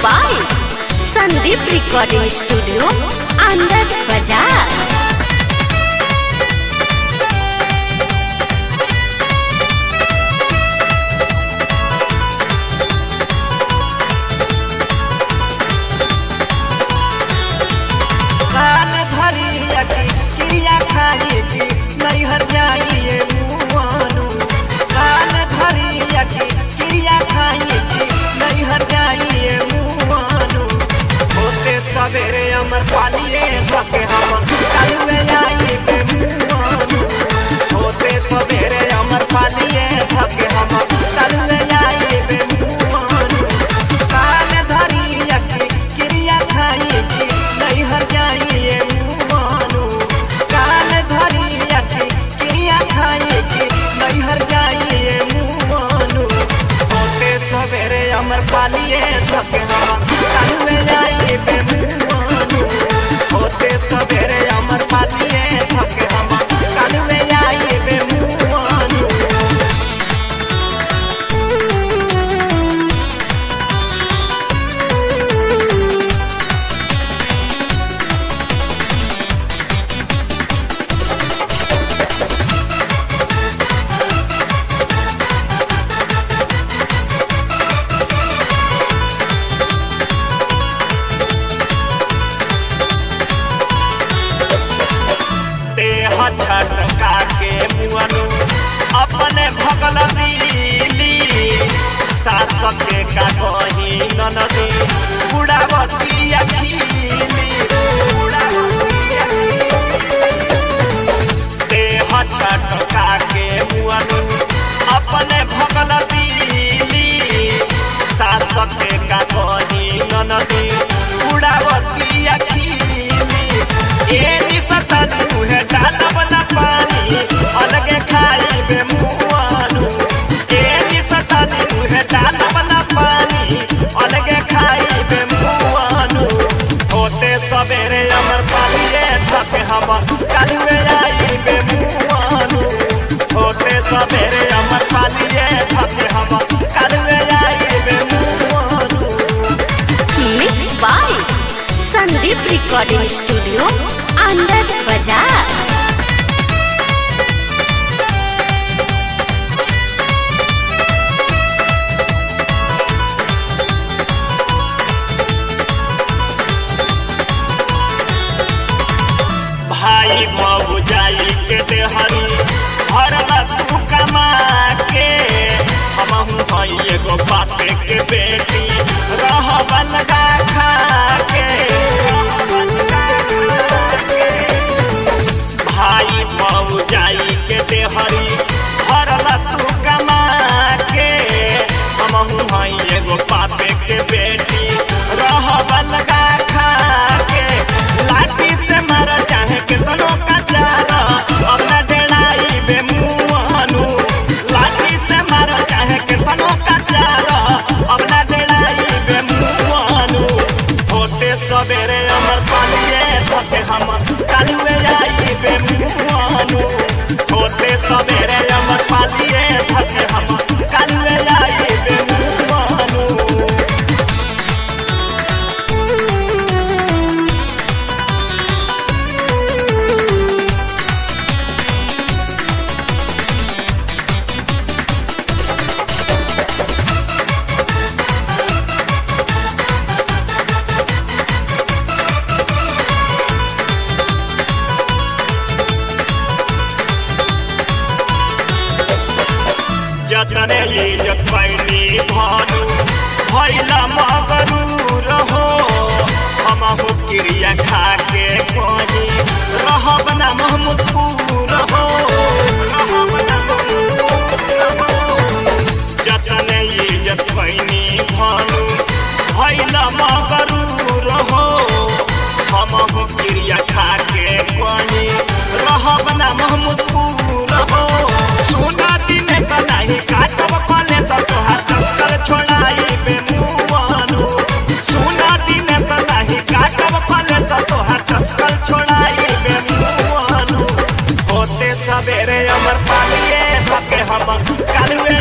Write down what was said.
by Sandeep Recording Studio, Andhra Bazaar. सवेरे अमर पालिए धके हम कालू में आई बे मुआनु होते सवेरे अमर पालिए धके हम कालू में आई बे मुआनु कान धरी यकी क्रिया खाई की नहीं हर जाइए मुआनु कान धरी यकी क्रिया खाई की नहीं हर जाइए मुआनु होते सवेरे अमर पालिए धके हम कालू में आई बे होते सवेरे अमर पालिए धके हम कालू में आई बे मुआनु छटका के मुअनु अपने भगल दिली साथ सके का कही ननदी बुढ़ावती अखीली देह छटका के मुअनु अपने भगल दिली साथ सके का कही ननदी बुढ़ावती अखीली ए निसता तुहे डालब न पानी अलगे खाई बे मुआनु ए निसता तुहे डालब न पानी अलगे खाई बे मुआनु होते सवेरे अमर पालिए धके हम कालू में आई बे मुआनु होते सवेरे अमर पालिए धके हम कालू में आई बे मुआनु Mixed by Sandeep Recording Studio, Andhra Bazaar. भाई भौजाई के देहरी हरला तू कमा के हमहू हई एगो बापे के बेटी रहबन गा खा के भाई भौजाई के देहरी हरला तू कमा के हमहू हई एगो बापे के बेटी रहबन गा खा के लाठी से मार चाहे कितनो का चारा अपना डेढ़ाई बे मुआनु लाठी से मार चाहे कितनो का चारा अपना डेढ़ाई बे मुआनु होते सवेरे अमर पालिए धके हम कालू में आई बे मुआनु होते सवेरे अमर पालिए धके हम कालू में आई बे मुआनु जतने इज्जत पैनी भानु भैला मगरूर हो हमहू क्रिया खा के कहीं रहब ना महमूदपुर हो जतने इज्जत पैनी भानु भैला मगरूर हो हमहू क्रिया खा के कहीं रहब ना महमूदपुर हो सुना दिन का नहीं काटब कले सब तोहार चस्कर छोड़ाई बे मुआनु सुना दिन का नहीं काटब कले सब तोहार चस्कर छोड़ाई बे मुआनु होते सवेरे अमर पालिए धके हम कालू